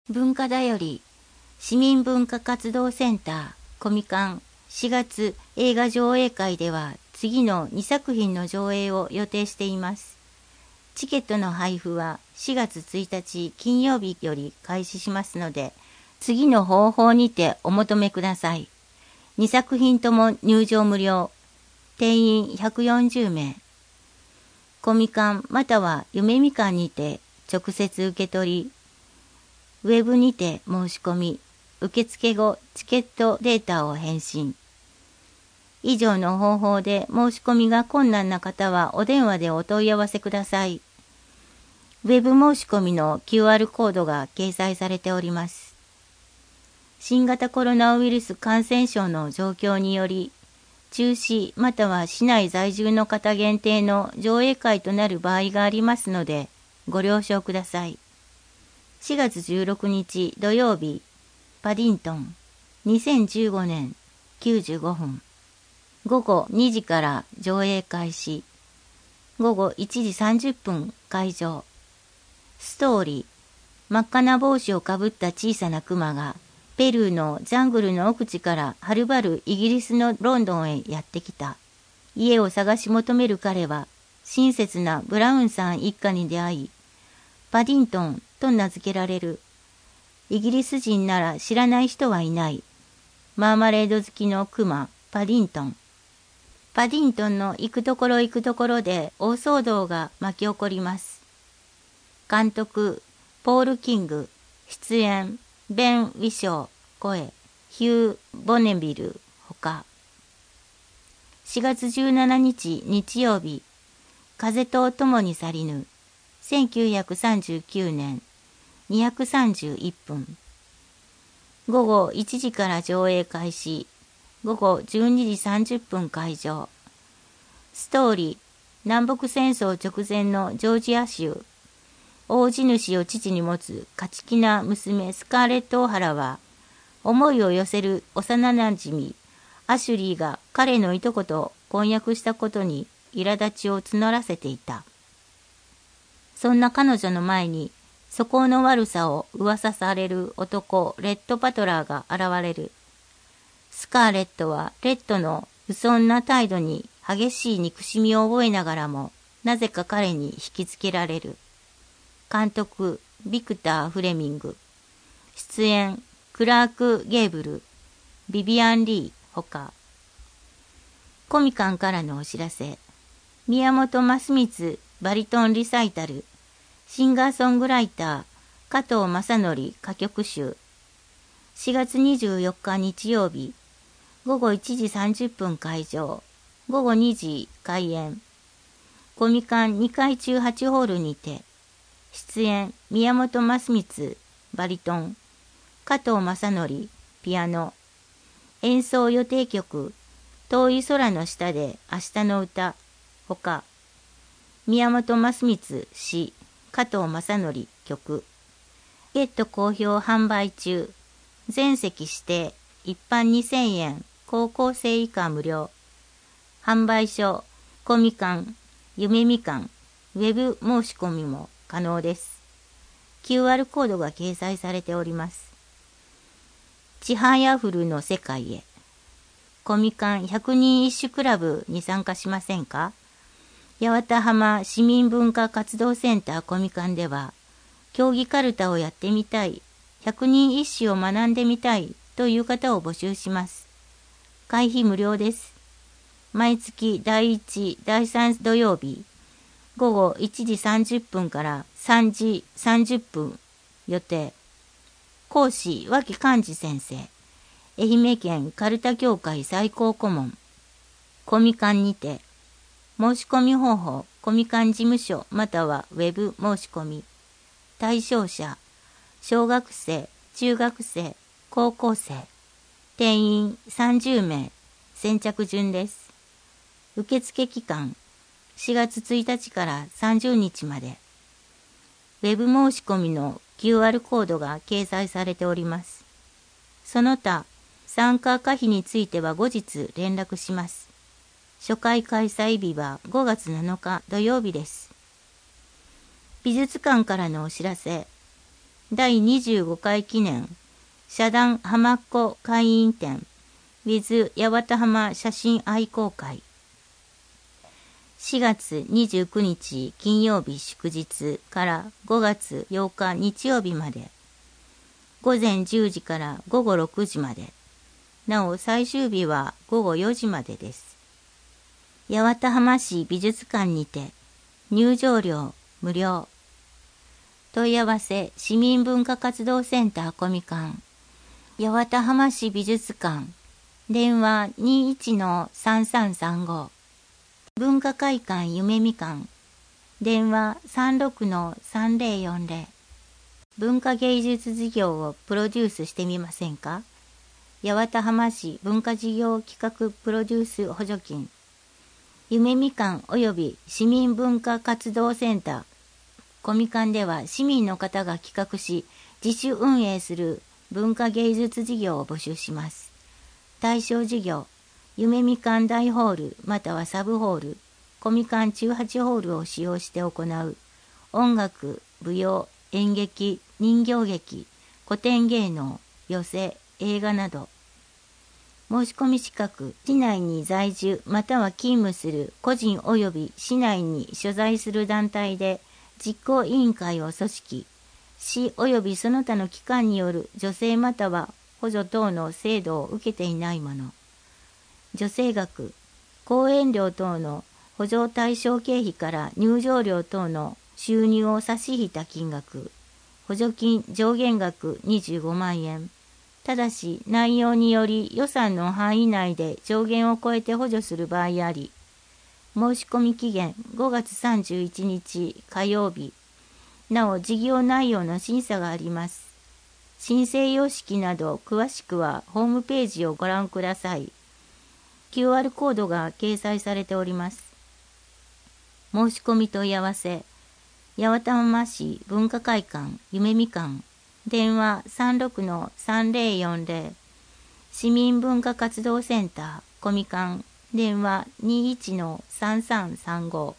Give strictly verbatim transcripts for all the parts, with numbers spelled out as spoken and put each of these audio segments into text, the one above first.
文化だより市民文化活動センターコミカンしがつ映画上映会では次のにさく品の上映を予定しています。チケットの配布はしがつついたち金曜日より開始しますので、次の方法にてお求めください。にさく品とも入場無料。定員ひゃくよんじゅうめい。コミカンまたは夢みかんにて直接受け取り、ウェブにて申し込み、受付後チケットデータを返信。以上の方法で申し込みが困難な方はお電話でお問い合わせください。ウェブ申し込みの キューアール コードが掲載されております。新型コロナウイルス感染症の状況により、中止または市内在住の方限定の上映会となる場合がありますので、ご了承ください。しがつじゅうろくにち土曜日、パディントン、にせんじゅうごねんきゅうじゅうごふん。ごごにじから上映開始。ごごいちじさんじゅっぷん会場。ストーリー。真っ赤な帽子をかぶった小さなクマが、ペルーのジャングルの奥地からはるばるイギリスのロンドンへやってきた。家を探し求める彼は、親切なブラウンさん一家に出会い、パディントンと名付けられる。イギリス人なら知らない人はいない。マーマレード好きのクマ、パディントン。パディントンの行くところ行くところで大騒動が巻き起こります。監督、ポール・キング、出演、ベン・ウィショー、声、ヒュー・ボネビル、ほか。しがつじゅうしちにち日曜日、風と共に去りぬ、せんきゅうひゃくさんじゅうきゅうねん、にひゃくさんじゅういっぷん。ごごいちじから上映開始。ごごじゅうにじさんじゅっぷん会場。ストーリー、南北戦争直前のジョージア州。大地主を父に持つ勝ち気な娘スカーレット・オハラは、思いを寄せる幼馴染アシュリーが彼のいとこと婚約したことに苛立ちを募らせていた。そんな彼女の前に、素行の悪さを噂される男レッド・パトラーが現れる。スカーレットはレッドの不遜な態度に激しい憎しみを覚えながらも、なぜか彼に引きつけられる。監督、ビクター・フレミング。出演、クラーク・ゲーブル、ビビアン・リー、ほか。コミカンからのお知らせ。宮本益光バリトンリサイタル。シンガーソングライター、加藤正則歌曲集。しがつにじゅうよっか日曜日、ごごいちじさんじゅっぷん会場、ごごにじ開演。コミカンにかい中はちホールにて、出演、宮本益光バリトン、加藤正則ピアノ。演奏予定曲、遠い空の下で明日の歌、ほか。宮本益光詩、加藤正則曲。ゲット好評販売中。全席指定、一般にせんえん、高校生以下無料。販売所、コミカン、夢みかん、ウェブ申し込みも可能です。キューアール コードが掲載されております。ちはやふるの世界へ。コミカンひゃくにん一首クラブに参加しませんか？八幡浜市民文化活動センターコミカンでは、競技カルタをやってみたい、ひゃくにん一首を学んでみたいという方を募集します。会費無料です。毎月だいいち、だいさん土曜日、ごごいちじさんじゅっぷんからさんじさんじゅっぷん予定。講師、脇寛治先生。愛媛県カルタ協会最高顧問。コミカンにて。申し込み方法、コミカン事務所またはウェブ申し込み。対象者、小学生、中学生、高校生。定員さんじゅうめい。先着順です。受付期間、しがつついたちからさんじゅうにちまで。ウェブ申し込みの キューアール コードが掲載されております。その他、参加可否については後日連絡します。初回開催日はごがつなのか土曜日です。美術館からのお知らせ。 だいにじゅうごかい記念社団浜っ子会員展 with 八幡浜写真愛好会。しがつにじゅうくにち金曜日祝日からごがつようか日曜日まで、ごぜんじゅうじからごごろくじまで、なお最終日はごごよじまでです。八幡浜市美術館にて入場料無料。問い合わせ市民文化活動センターコミカン八幡浜市美術館電話 にじゅういちのさんさんさんご。文化会館夢みかん電話 さんろくのさんぜろよんぜろ。文化芸術事業をプロデュースしてみませんか？八幡浜市文化事業企画プロデュース補助金。夢みかん及び市民文化活動センターコミカンでは市民の方が企画し自主運営する文化芸術事業を募集します。対象事業夢みかん大ホールまたはサブホール、コミカンじゅうはちホールを使用して行う音楽、舞踊、演劇、人形劇、古典芸能、寄席、映画など。申し込み資格、市内に在住または勤務する個人及び市内に所在する団体で実行委員会を組織、市及びその他の機関による助成または補助等の制度を受けていないもの。助成額、講演料等の補助対象経費から入場料等の収入を差し引いた金額、補助金上限額にじゅうごまんえん。ただし内容により予算の範囲内で上限を超えて補助する場合あり、申し込み期限ごがつさんじゅういちにち火曜日。なお事業内容の審査があります。申請様式など詳しくはホームページをご覧ください。キューアール コードが掲載されております。申し込み問い合わせ、八幡浜市文化会館夢みかん電話 さんろくのさんぜろよんぜろ。市民文化活動センターコミカン電話 にじゅういちのさんさんさんご。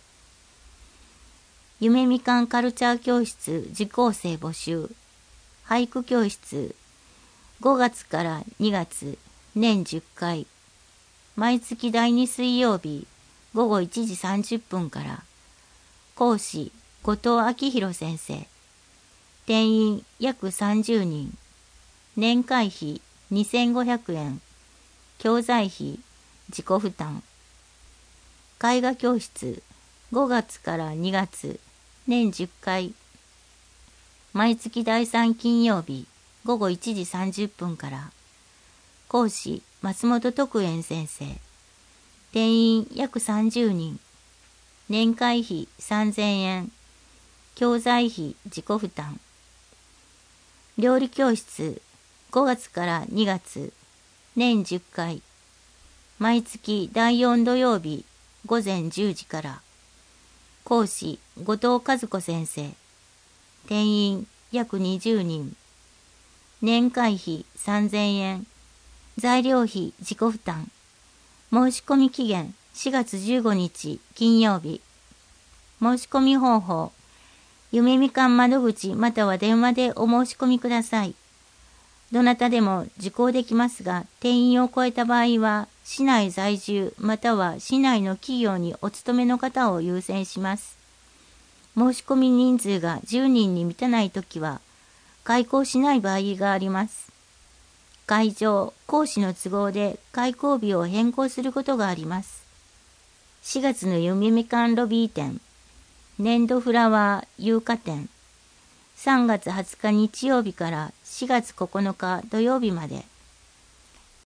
夢みかんカルチャー教室受講生募集。俳句教室ごがつからにがつ年じゅっかい。毎月だいに水曜日ごごいちじさんじゅっぷんから。講師後藤明宏先生。定員約さんじゅうにん。年会費にせんごひゃくえん。教材費自己負担。絵画教室ごがつからにがつ年じゅっかい。毎月だいさん金曜日ごごいちじさんじゅっぷんから。講師松本徳円先生。定員約さんじゅうにん。年会費さんぜんえん。教材費自己負担。料理教室ごがつからにがつ年じゅっかい。毎月だいよん土曜日ごぜんじゅうじから。講師後藤和子先生。定員約にじゅうにん。年会費さんぜんえん。材料費自己負担。申し込み期限しがつじゅうごにち金曜日。申し込み方法。夢みかん窓口または電話でお申し込みください。どなたでも受講できますが、定員を超えた場合は、市内在住または市内の企業にお勤めの方を優先します。申し込み人数がじゅうにんに満たないときは、開講しない場合があります。会場、講師の都合で開講日を変更することがあります。しがつの夢みかんロビー展、年度フラワー有価展、さんがつはつか日曜日からしがつここのか土曜日まで、